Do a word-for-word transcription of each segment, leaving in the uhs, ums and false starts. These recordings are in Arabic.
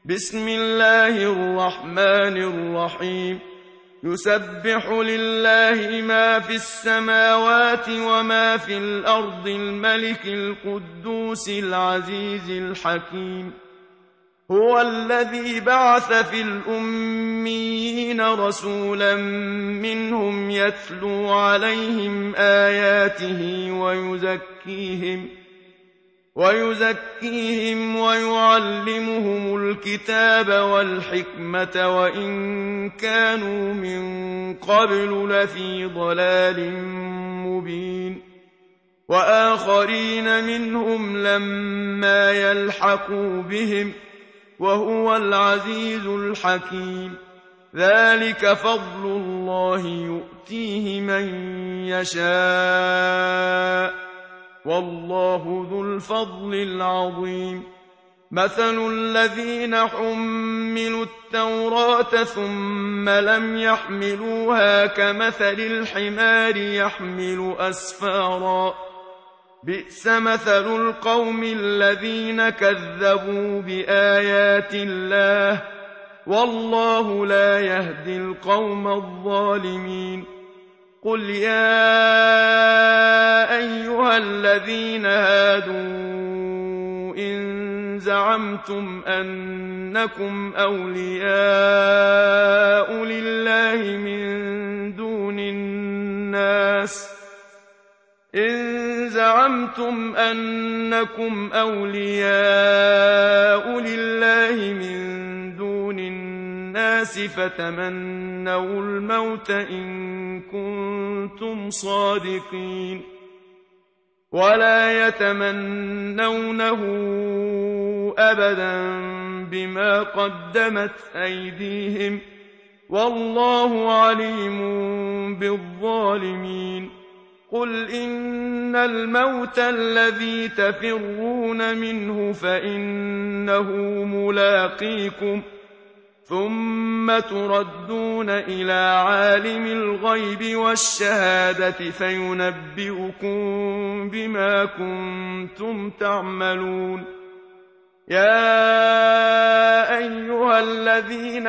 بسم الله الرحمن الرحيم يسبح لله ما في السماوات وما في الأرض الملك القدوس العزيز الحكيم هو الذي بعث في الأميين رسولا منهم يتلو عليهم آياته ويزكيهم ويزكيهم ويعلمهم الكتاب والحكمة وإن كانوا من قبل لفي ضلال مبين وآخرين منهم لما يلحقوا بهم وهو العزيز الحكيم ذلك فضل الله يؤتيه من يشاء والله ذو الفضل العظيم مثل الذين حملوا التوراة ثم لم يحملوها كمثل الحمار يحمل أسفارا بئس مثل القوم الذين كذبوا بآيات الله والله لا يهدي القوم الظالمين قل يا أيها الذين هادوا إن زعمتم أنكم أولياء لله من دون الناس إن زعمتم أنكم أولياء لله من دون الناس فتمنوا الموت إن كنتم صادقين ولا يتمنونه أبدا بما قدمت أيديهم والله عليم بالظالمين قل إن الموت الذي تفرون منه فإنه ملاقيكم ثم تردون إلى عالم الغيب والشهادة فينبئكم بما كنتم تعملون يا أيها الذين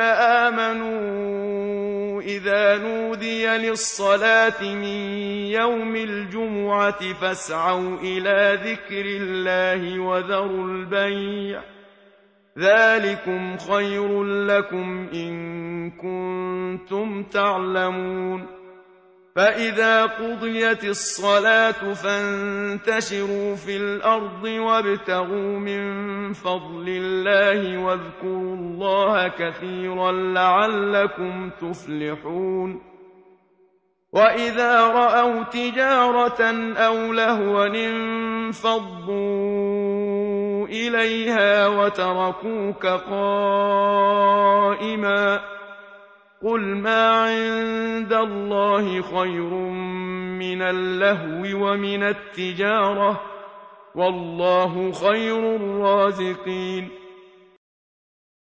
آمنوا إذا نودي للصلاة من يوم الجمعة فاسعوا إلى ذكر الله وذروا البيع ذلكم خير لكم إن كنتم تعلمون فإذا قضيت الصلاة فانتشروا في الأرض وابتغوا من فضل الله واذكروا الله كثيرا لعلكم تفلحون وإذا رأوا تجارة أو لهوا انفضوا إليها وتركوك قائما قل ما عند الله خير من اللهو ومن التجارة والله خير الرازقين